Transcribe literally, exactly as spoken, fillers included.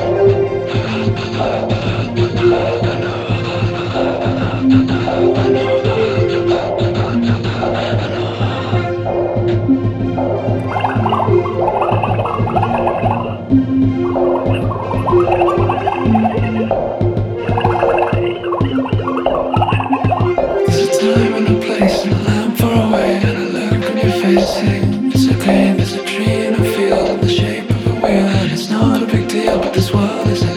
It's okay, there's a tree in a field in the shape of a wheel, and it's not a big deal, but this world is